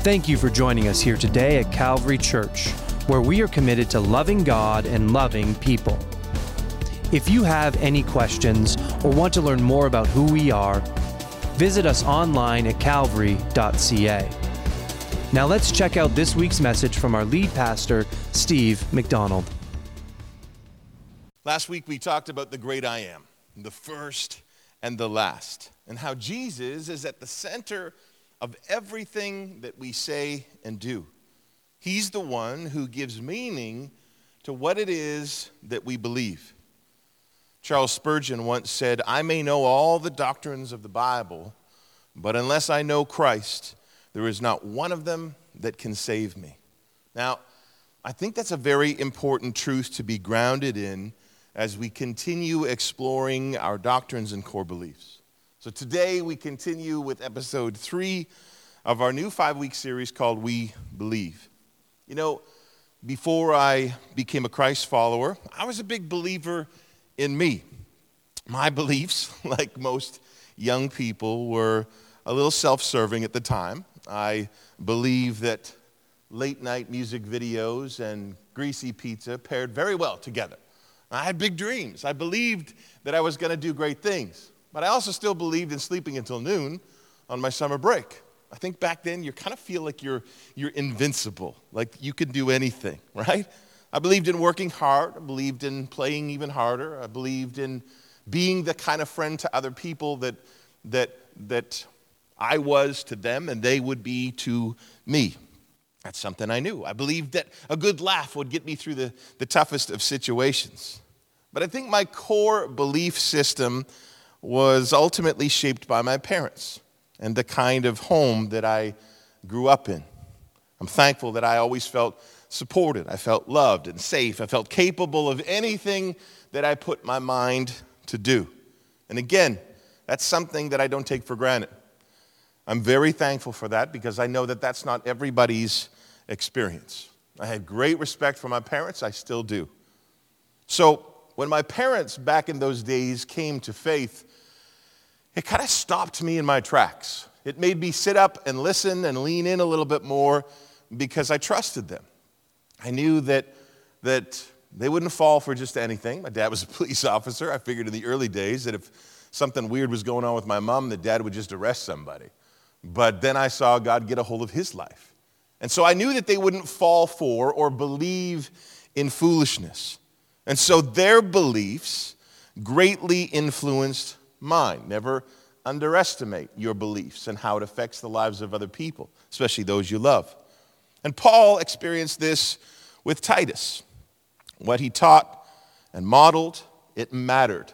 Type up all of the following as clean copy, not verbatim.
Thank you for joining us here today at Calvary Church, where we are committed to loving God and loving people. If you have any questions or want to learn more about who we are, visit us online at calvary.ca. Now let's check out this week's message from our lead pastor, Steve McDonald. Last week we talked about the great I am, the first and the last, and how Jesus is at the center of everything that we say and do. He's the one who gives meaning to what it is that we believe. Charles Spurgeon once said, "I may know all the doctrines of the Bible, but unless I know Christ, there is not one of them that can save me." Now, I think that's a very important truth to be grounded in as we continue exploring our doctrines and core beliefs. So today we continue with episode 3 of our new 5-week series called We Believe. You know, before I became a Christ follower, I was a big believer in me. My beliefs, like most young people, were a little self-serving at the time. I believed that late-night music videos and greasy pizza paired very well together. I had big dreams. I believed that I was going to do great things. But I also still believed in sleeping until noon on my summer break. I think back then you kind of feel like you're invincible, like you can do anything, right? I believed in working hard. I believed in playing even harder. I believed in being the kind of friend to other people that I was to them and they would be to me. That's something I knew. I believed that a good laugh would get me through the toughest of situations. But I think my core belief system was ultimately shaped by my parents and the kind of home that I grew up in. I'm thankful that I always felt supported. I felt loved and safe. I felt capable of anything that I put my mind to do. And again, that's something that I don't take for granted. I'm very thankful for that because I know that that's not everybody's experience. I had great respect for my parents. I still do. So when my parents back in those days came to faith, it kind of stopped me in my tracks. It made me sit up and listen and lean in a little bit more because I trusted them. I knew that they wouldn't fall for just anything. My dad was a police officer. I figured in the early days that if something weird was going on with my mom, that dad would just arrest somebody. But then I saw God get a hold of his life. And so I knew that they wouldn't fall for or believe in foolishness. And so their beliefs greatly influenced mine. Never underestimate your beliefs and how it affects the lives of other people, especially those you love. And Paul experienced this with Titus. What he taught and modeled, it mattered.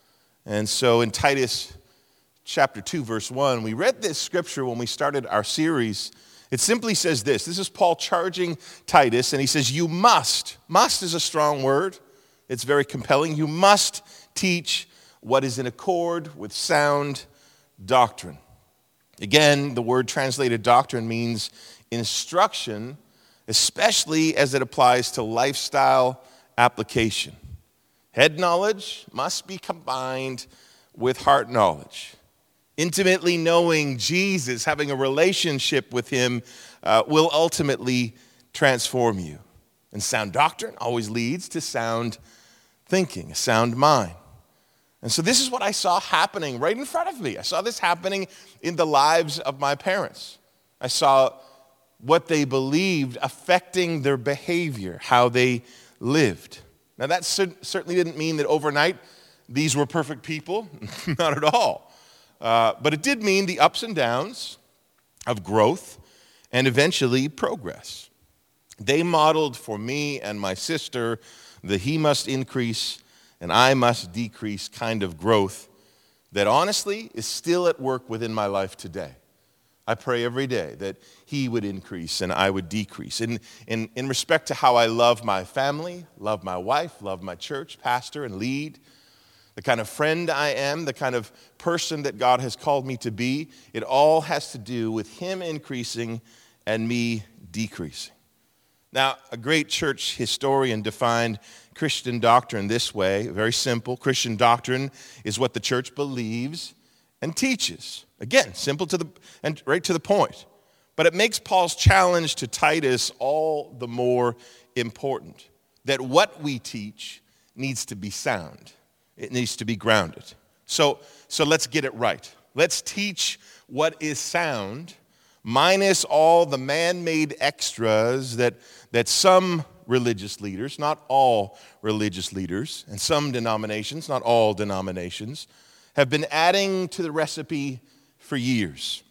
And so in Titus chapter 2, verse 1, we read this scripture when we started our series. It simply says this. This is Paul charging Titus, and he says, you must is a strong word. It's very compelling. You must teach what is in accord with sound doctrine. Again, the word translated doctrine means instruction, especially as it applies to lifestyle application. Head knowledge must be combined with heart knowledge. Intimately knowing Jesus, having a relationship with him, will ultimately transform you. And sound doctrine always leads to sound thinking, a sound mind. And so this is what I saw happening right in front of me. I saw this happening in the lives of my parents. I saw what they believed affecting their behavior, how they lived. Now that certainly didn't mean that overnight these were perfect people, not at all. But it did mean the ups and downs of growth and eventually progress. They modeled for me and my sister the he must increase and I must decrease kind of growth that honestly is still at work within my life today. I pray every day that he would increase and I would decrease. In respect to how I love my family, love my wife, love my church, pastor, and lead, the kind of friend I am, the kind of person that God has called me to be, it all has to do with him increasing and me decreasing. Now, a great church historian defined Christian doctrine this way, very simple. Christian doctrine is what the church believes and teaches. Again, simple and right to the point. But it makes Paul's challenge to Titus all the more important, that what we teach needs to be sound. It needs to be grounded. So let's get it right. Let's teach what is sound, minus all the man-made extras that some religious leaders, not all religious leaders, and some denominations, not all denominations, have been adding to the recipe for years.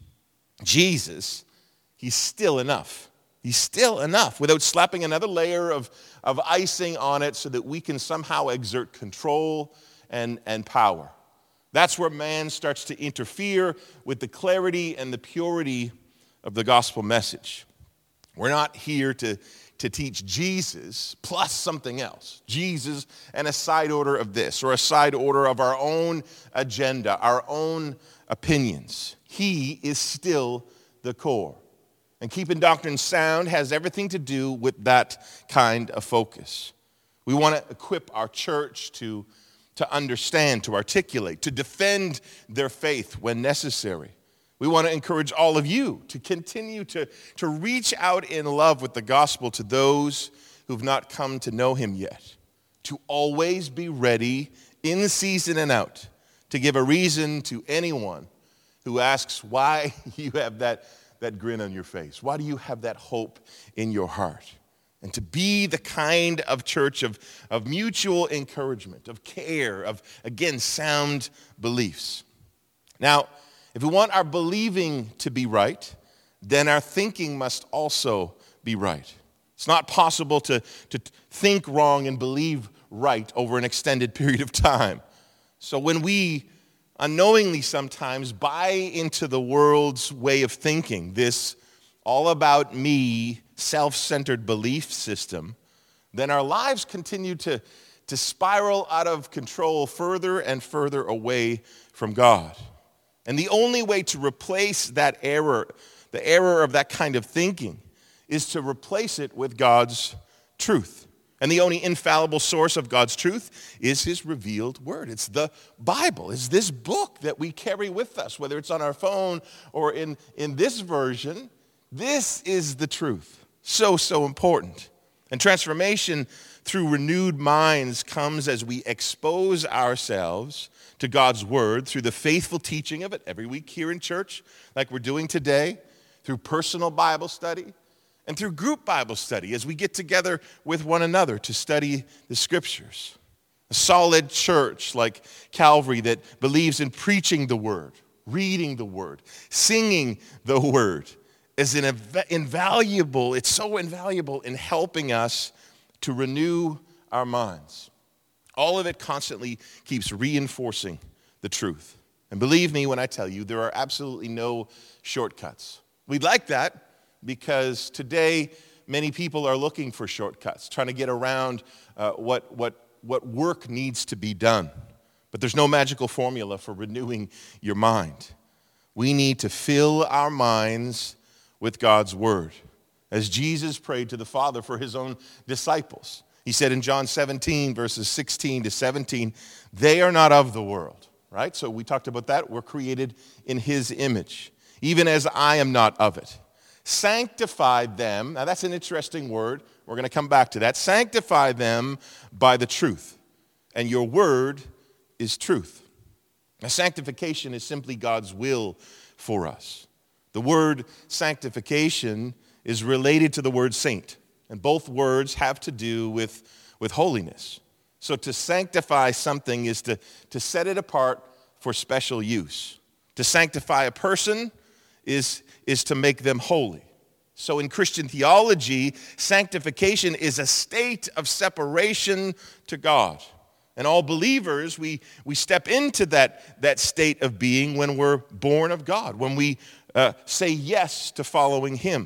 Jesus, he's still enough. He's still enough without slapping another layer of icing on it so that we can somehow exert control and power. That's where man starts to interfere with the clarity and the purity of the gospel message. We're not here to teach Jesus plus something else. Jesus and a side order of this or a side order of our own agenda, our own opinions. He is still the core. And keeping doctrine sound has everything to do with that kind of focus. We want to equip our church to understand, to articulate, to defend their faith when necessary. We want to encourage all of you to continue to reach out in love with the gospel to those who've not come to know him yet, to always be ready in season and out to give a reason to anyone who asks why you have that grin on your face. Why do you have that hope in your heart? And to be the kind of church of mutual encouragement, of care, of, again, sound beliefs. Now, if we want our believing to be right, then our thinking must also be right. It's not possible to think wrong and believe right over an extended period of time. So when we unknowingly sometimes buy into the world's way of thinking, this all about me, self-centered belief system, then our lives continue to spiral out of control further and further away from God. And the only way to replace that error, the error of that kind of thinking, is to replace it with God's truth. And the only infallible source of God's truth is his revealed word. It's the Bible. It's this book that we carry with us, whether it's on our phone or in this version. This is the truth. So important. And transformation through renewed minds comes as we expose ourselves to God's word through the faithful teaching of it every week here in church, like we're doing today, through personal Bible study, and through group Bible study as we get together with one another to study the scriptures. A solid church like Calvary that believes in preaching the word, reading the word, singing the word is invaluable. It's so invaluable in helping us to renew our minds. All of it constantly keeps reinforcing the truth. And believe me when I tell you, there are absolutely no shortcuts. We'd like that because today many people are looking for shortcuts, trying to get around what work needs to be done. But there's no magical formula for renewing your mind. We need to fill our minds with God's word. As Jesus prayed to the Father for his own disciples. He said in John 17, verses 16 to 17, they are not of the world, right? So we talked about that. We're created in his image, even as I am not of it. Sanctify them. Now that's an interesting word. We're going to come back to that. Sanctify them by the truth. And your word is truth. Now, sanctification is simply God's will for us. The word sanctification is related to the word saint. And both words have to do with holiness. So to sanctify something is to set it apart for special use. To sanctify a person is to make them holy. So in Christian theology, sanctification is a state of separation to God. And all believers, we step into that state of being when we're born of God, when we say yes to following him.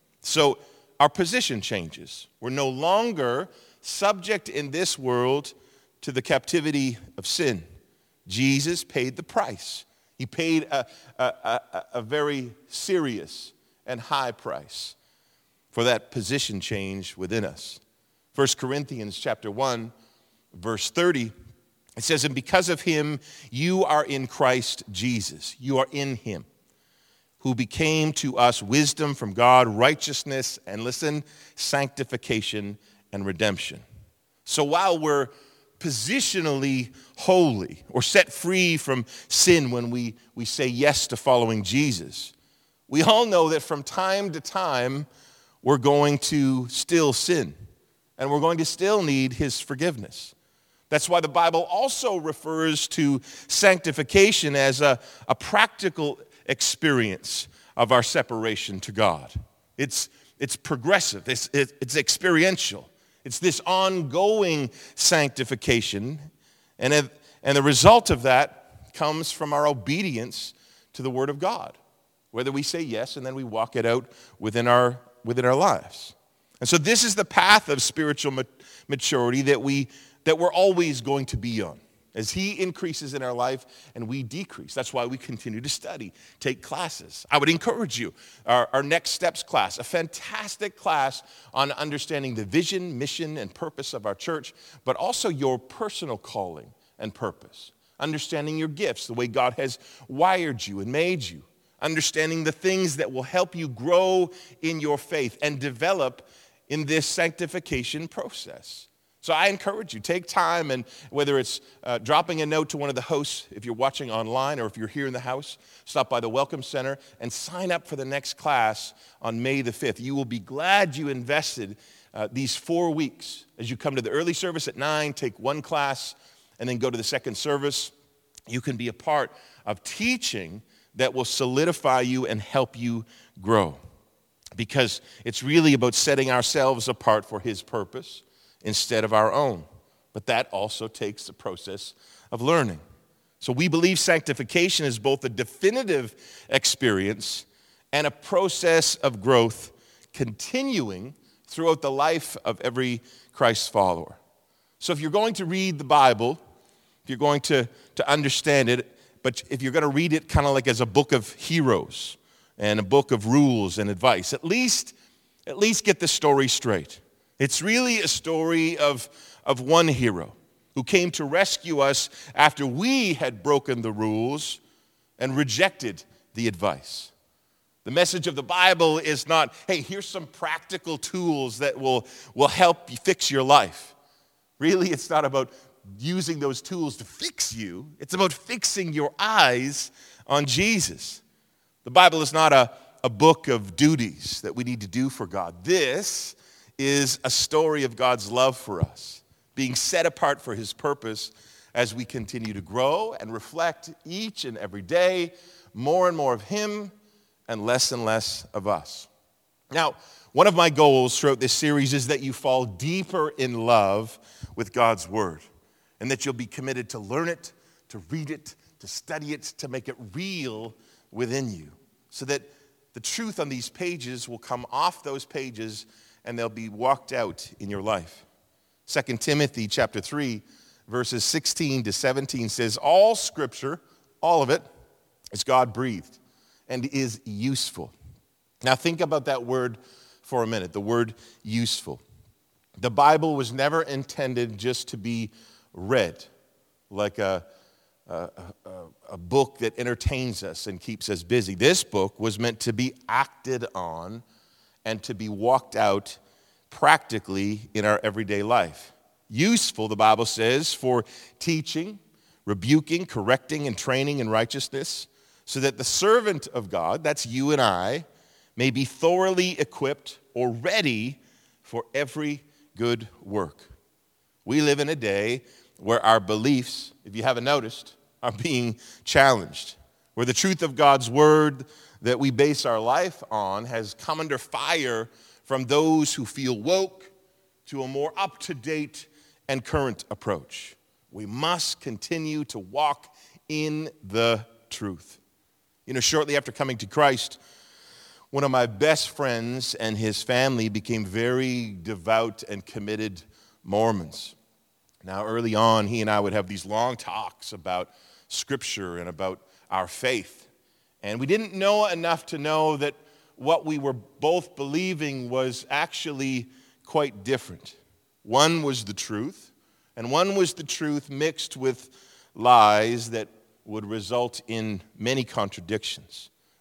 So our position changes. We're no longer subject in this world to the captivity of sin. Jesus paid the price. He paid a very serious and high price for that position change within us. 1 Corinthians chapter 1, verse 30, it says, and because of him, you are in Christ Jesus. You are in him, who became to us wisdom from God, righteousness, and listen, sanctification and redemption. So while we're positionally holy or set free from sin when we say yes to following Jesus, we all know that from time to time we're going to still sin and we're going to still need his forgiveness. That's why the Bible also refers to sanctification as a practical experience of our separation to God. It's progressive, it's experiential. It's this ongoing sanctification, and the result of that comes from our obedience to the Word of God, whether we say yes and then we walk it out within our lives. And so this is the path of spiritual maturity that we're always going to be on. As he increases in our life and we decrease. That's why we continue to study, take classes. I would encourage you, our Next Steps class, a fantastic class on understanding the vision, mission, and purpose of our church, but also your personal calling and purpose. Understanding your gifts, the way God has wired you and made you. Understanding the things that will help you grow in your faith and develop in this sanctification process. So I encourage you, take time, and whether it's dropping a note to one of the hosts, if you're watching online or if you're here in the house, stop by the Welcome Center and sign up for the next class on May the 5th. You will be glad you invested these 4 weeks. As you come to the early service at 9, take one class, and then go to the second service. You can be a part of teaching that will solidify you and help you grow. Because it's really about setting ourselves apart for his purpose instead of our own. But that also takes the process of learning. So we believe sanctification is both a definitive experience and a process of growth continuing throughout the life of every Christ follower. So if you're going to read the Bible, if you're going to understand it, but if you're going to read it kind of like as a book of heroes and a book of rules and advice, at least get the story straight. It's really a story of one hero who came to rescue us after we had broken the rules and rejected the advice. The message of the Bible is not, hey, here's some practical tools that will help you fix your life. Really, it's not about using those tools to fix you. It's about fixing your eyes on Jesus. The Bible is not a book of duties that we need to do for God. This is a story of God's love for us, being set apart for his purpose as we continue to grow and reflect each and every day more and more of him and less of us. Now, one of my goals throughout this series is that you fall deeper in love with God's word and that you'll be committed to learn it, to read it, to study it, to make it real within you so that the truth on these pages will come off those pages and they'll be walked out in your life. 2 Timothy chapter 3, verses 16 to 17 says, all scripture, all of it, is God-breathed and is useful. Now think about that word for a minute, the word useful. The Bible was never intended just to be read like a book that entertains us and keeps us busy. This book was meant to be acted on and to be walked out practically in our everyday life. Useful, the Bible says, for teaching, rebuking, correcting, and training in righteousness, so that the servant of God, that's you and I, may be thoroughly equipped or ready for every good work. We live in a day where our beliefs, if you haven't noticed, are being challenged, where the truth of God's word that we base our life on has come under fire from those who feel woke to a more up-to-date and current approach. We must continue to walk in the truth. You know, shortly after coming to Christ, one of my best friends and his family became very devout and committed Mormons. Now, early on, he and I would have these long talks about Scripture and about our faith. And we didn't know enough to know that what we were both believing was actually quite different. One was the truth, and one was the truth mixed with lies that would result in many contradictions.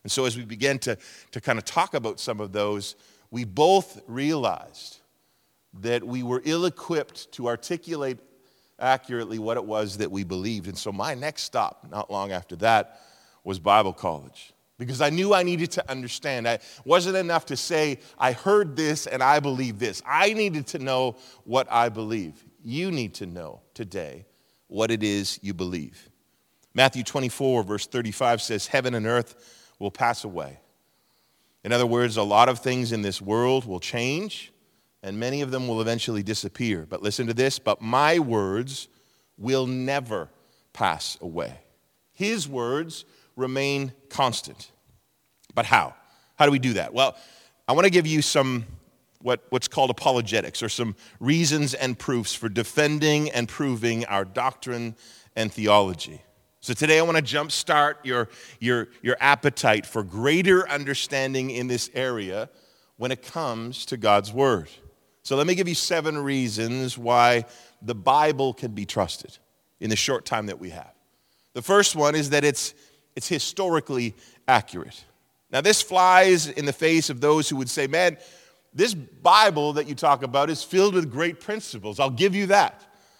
And so as we began to kind of talk about some of those, we both realized that we were ill-equipped to articulate accurately what it was that we believed. And so my next stop, not long after that, was Bible college. Because I knew I needed to understand. It wasn't enough to say, I heard this and I believe this. I needed to know what I believe. You need to know today what it is you believe. Matthew 24, verse 35 says, heaven and earth will pass away. In other words, a lot of things in this world will change, and many of them will eventually disappear. But listen to this, but my words will never pass away. His words remain constant. But how? How do we do that? Well, I want to give you some what's called apologetics, or some reasons and proofs for defending and proving our doctrine and theology. So today I want to jumpstart your appetite for greater understanding in this area when it comes to God's Word. So let me give you 7 reasons why the Bible can be trusted in the short time that we have. The first one is that it's historically accurate. Now this flies in the face of those who would say, man, this Bible that you talk about is filled with great principles. I'll give you that.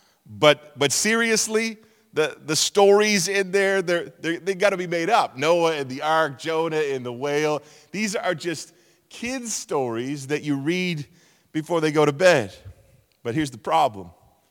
But seriously, the stories in there, they got to be made up. Noah and the ark, Jonah and the whale. These are just kids' stories that you read before they go to bed. But here's the problem.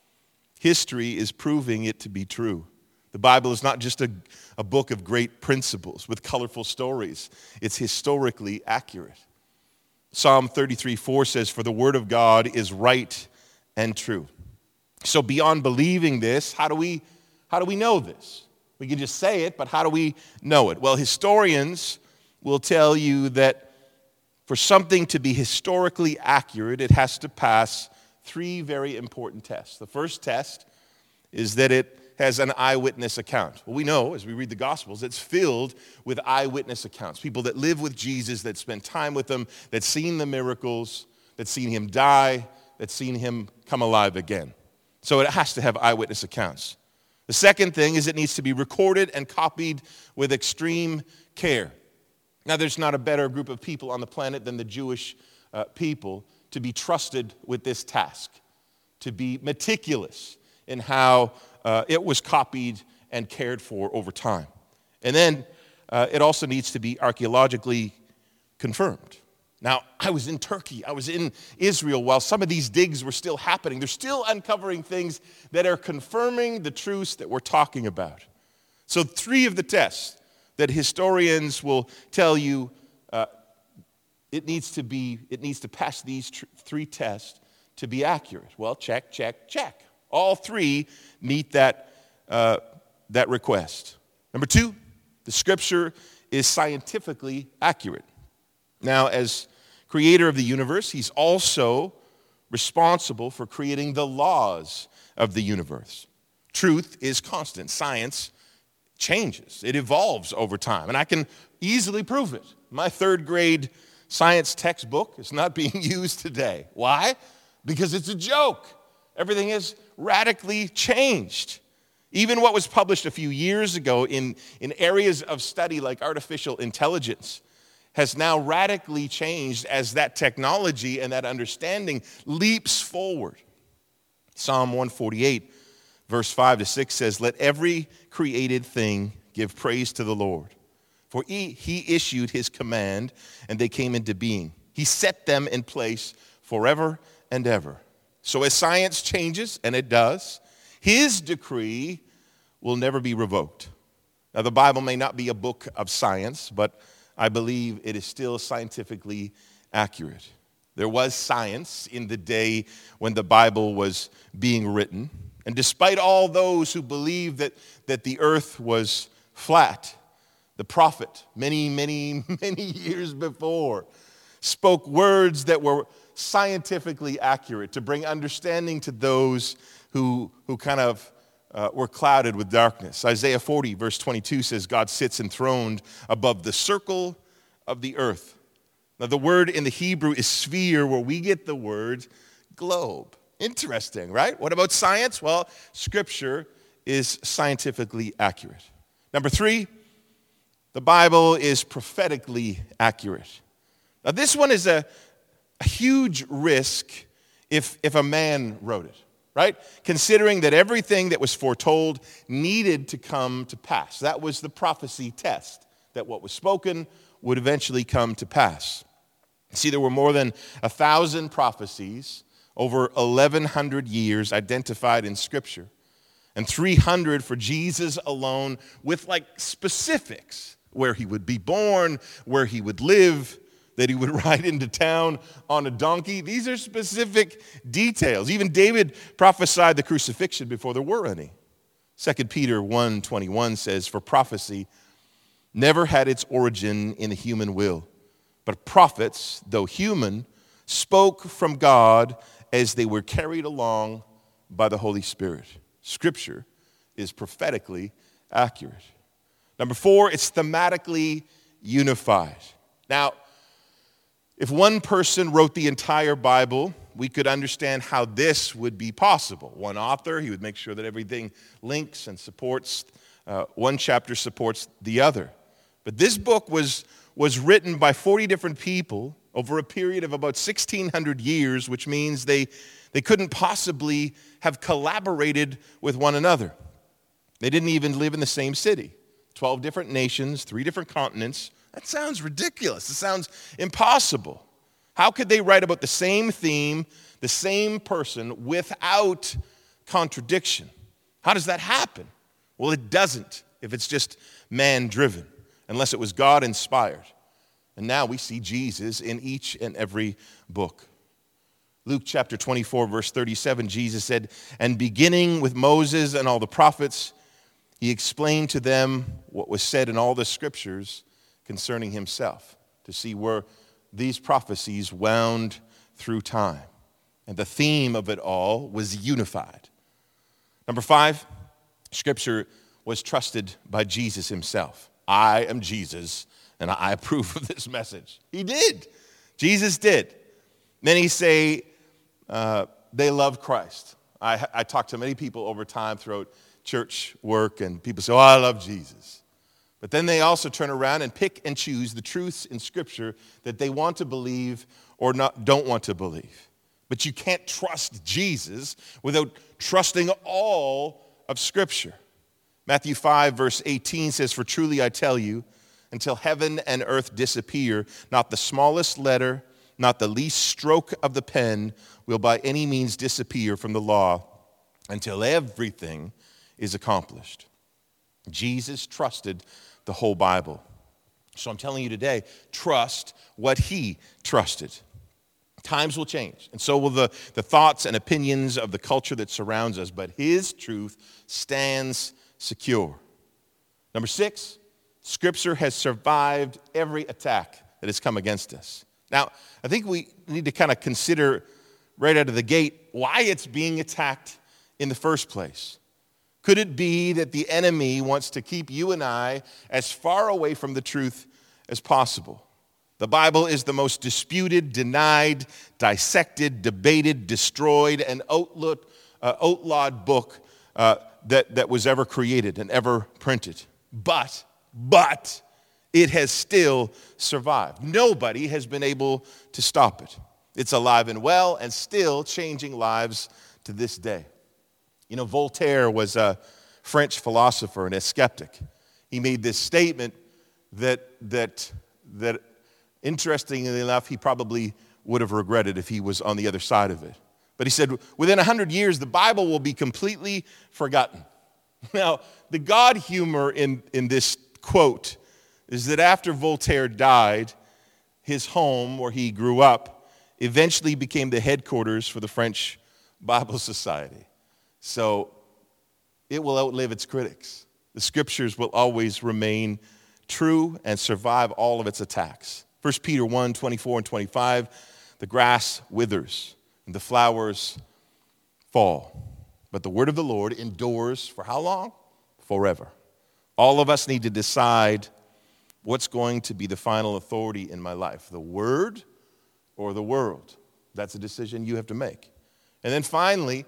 History is proving it to be true. The Bible is not just a book of great principles with colorful stories. It's historically accurate. Psalm 33:4 says, for the word of God is right and true. So beyond believing this, how do we know this? We can just say it, but how do we know it? Well, historians will tell you that for something to be historically accurate, it has to pass 3 very important tests. The first test is that it has an eyewitness account. Well, we know as we read the Gospels, it's filled with eyewitness accounts. People that live with Jesus, that spend time with him, that seen the miracles, that seen him die, that seen him come alive again. So it has to have eyewitness accounts. The second thing is it needs to be recorded and copied with extreme care. Now, there's not a better group of people on the planet than the Jewish people to be trusted with this task, to be meticulous in how it was copied and cared for over time. And then it also needs to be archaeologically confirmed. Now, I was in Turkey, I was in Israel while some of these digs were still happening. They're still uncovering things that are confirming the truths that we're talking about. So 3 of the tests that historians will tell you it needs to pass these 3 tests to be accurate. Well, check, check, check. All 3 meet that request. Number 2, the Scripture is scientifically accurate. Now, as creator of the universe, he's also responsible for creating the laws of the universe. Truth is constant. Science changes. It evolves over time. And I can easily prove it. My 3rd grade science textbook is not being used today. Why? Because it's a joke. Everything has radically changed. Even what was published a few years ago in areas of study like artificial intelligence has now radically changed as that technology and that understanding leaps forward. Psalm 148, verse 5-6 says, let every created thing give praise to the Lord. For he issued his command, and they came into being. He set them in place forever and ever. So as science changes, and it does, his decree will never be revoked. Now, the Bible may not be a book of science, but I believe it is still scientifically accurate. There was science in the day when the Bible was being written. And despite all those who believed that the earth was flat, the prophet, many, many, many years before, spoke words that were scientifically accurate to bring understanding to those who kind of were clouded with darkness. Isaiah 40, verse 22 says, God sits enthroned above the circle of the earth. Now, the word in the Hebrew is sphere, where we get the word globe. Interesting, right? What about science? Well, Scripture is scientifically accurate. Number 3, The Bible is prophetically accurate. Now, this one is a huge risk if a man wrote it, right? Considering that everything that was foretold needed to come to pass. That was the prophecy test, that what was spoken would eventually come to pass. See, there were more than 1,000 prophecies over 1,100 years identified in Scripture, and 300 for Jesus alone, with like specifics: where he would be born, where he would live, that he would ride into town on a donkey. These are specific details. Even David prophesied the crucifixion before there were any. 2 Peter 1:21 says, "For prophecy never had its origin in the human will, but prophets, though human, spoke from God as they were carried along by the Holy Spirit." Scripture is prophetically accurate. Number 4, it's thematically unified. Now, if one person wrote the entire Bible, we could understand how this would be possible. One author, he would make sure that everything links and supports, one chapter supports the other. But this book was written by 40 different people over a period of about 1,600 years, which means they couldn't possibly have collaborated with one another. They didn't even live in the same city. 12 different nations, 3 different continents. That sounds ridiculous. It sounds impossible. How could they write about the same theme, the same person, without contradiction? How does that happen? Well, it doesn't if it's just man-driven, unless it was God-inspired. And now we see Jesus in each and every book. Luke chapter 24, verse 37, Jesus said, "And beginning with Moses and all the prophets, he explained to them what was said in all the scriptures concerning himself," to see where these prophecies wound through time. And the theme of it all was unified. Number 5, Scripture was trusted by Jesus himself. I am Jesus, and I approve of this message. He did. Jesus did. Many say they love Christ. I talk to many people over time throughout church work, and people say, "Oh, I love Jesus." But then they also turn around and pick and choose the truths in Scripture that they want to believe or don't want to believe. But you can't trust Jesus without trusting all of Scripture. Matthew 5, verse 18 says, "For truly I tell you, until heaven and earth disappear, not the smallest letter, not the least stroke of the pen will by any means disappear from the law until everything is accomplished." Jesus trusted the whole Bible. So I'm telling you today, trust what he trusted. Times will change, and so will the thoughts and opinions of the culture that surrounds us, but his truth stands secure. Number 6, Scripture has survived every attack that has come against us. Now, I think we need to kind of consider right out of the gate why it's being attacked in the first place. Could it be that the enemy wants to keep you and I as far away from the truth as possible? The Bible is the most disputed, denied, dissected, debated, destroyed, and outlawed book that was ever created and ever printed. But it has still survived. Nobody has been able to stop it. It's alive and well and still changing lives to this day. You know, Voltaire was a French philosopher and a skeptic. He made this statement that interestingly enough, he probably would have regretted if he was on the other side of it. But he said, within 100 years, the Bible will be completely forgotten. Now, the God humor in this quote is that after Voltaire died, his home, where he grew up, eventually became the headquarters for the French Bible Society. So it will outlive its critics. The Scriptures will always remain true and survive all of its attacks. 1 Peter 1, 24 and 25, "The grass withers and the flowers fall, but the word of the Lord endures" for how long? Forever. All of us need to decide what's going to be the final authority in my life, the Word or the world. That's a decision you have to make. And then finally,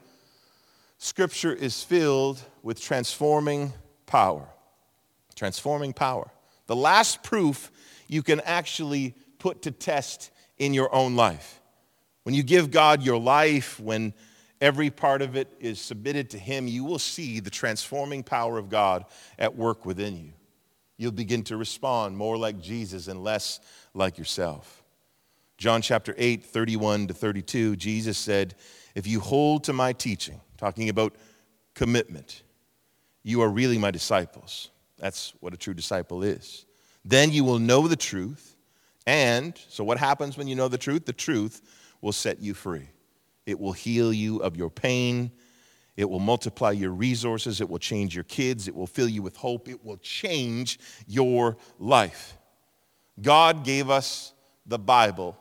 Scripture is filled with transforming power. Transforming power. The last proof you can actually put to test in your own life. When you give God your life, when every part of it is submitted to Him, you will see the transforming power of God at work within you. You'll begin to respond more like Jesus and less like yourself. John chapter 8, 31 to 32, Jesus said, "If you hold to my teaching," talking about commitment, "you are really my disciples." That's what a true disciple is. "Then you will know the truth." And so what happens when you know the truth? The truth will set you free. It will heal you of your pain. It will multiply your resources. It will change your kids. It will fill you with hope. It will change your life. God gave us the Bible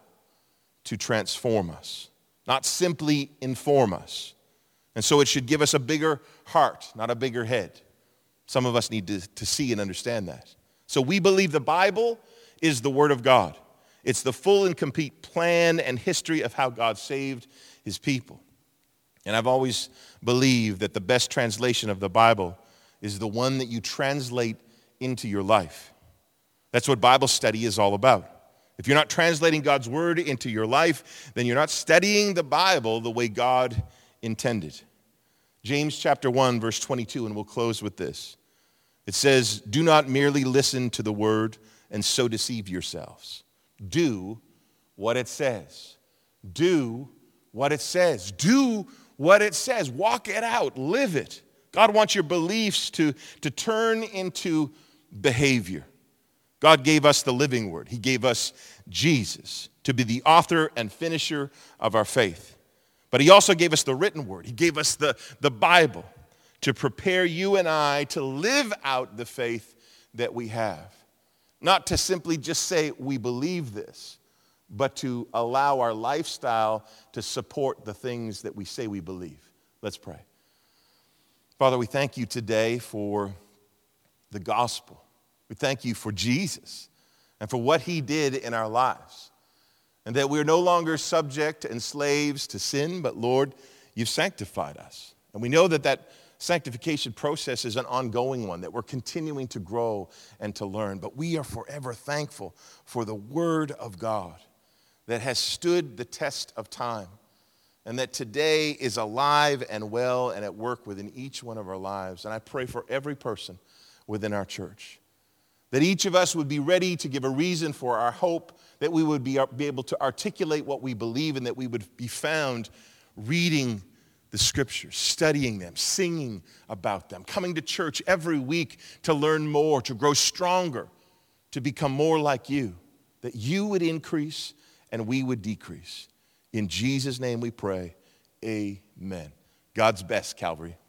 to transform us, not simply inform us. And so it should give us a bigger heart, not a bigger head. Some of us need to see and understand that. So we believe the Bible is the Word of God. It's the full and complete plan and history of how God saved His people. And I've always believed that the best translation of the Bible is the one that you translate into your life. That's what Bible study is all about. If you're not translating God's Word into your life, then you're not studying the Bible the way God intended. James chapter 1, verse 22, and we'll close with this. It says, "Do not merely listen to the Word and so deceive yourselves. Do what it says." Do what it says. Do what it says. Walk it out. Live it. God wants your beliefs to turn into behavior. God gave us the living Word. He gave us Jesus to be the author and finisher of our faith. But He also gave us the written Word. He gave us the Bible to prepare you and I to live out the faith that we have. Not to simply just say we believe this, but to allow our lifestyle to support the things that we say we believe. Let's pray. Father, we thank you today for the gospel. We thank you for Jesus and for what He did in our lives. And that we're no longer subject and slaves to sin, but Lord, you've sanctified us. And we know that sanctification process is an ongoing one, that we're continuing to grow and to learn. But we are forever thankful for the Word of God that has stood the test of time, and that today is alive and well and at work within each one of our lives. And I pray for every person within our church, that each of us would be ready to give a reason for our hope, that we would be able to articulate what we believe, and that we would be found reading the Scriptures, studying them, singing about them, coming to church every week to learn more, to grow stronger, to become more like you, that you would increase and we would decrease. In Jesus' name we pray, amen. God's best, Calvary.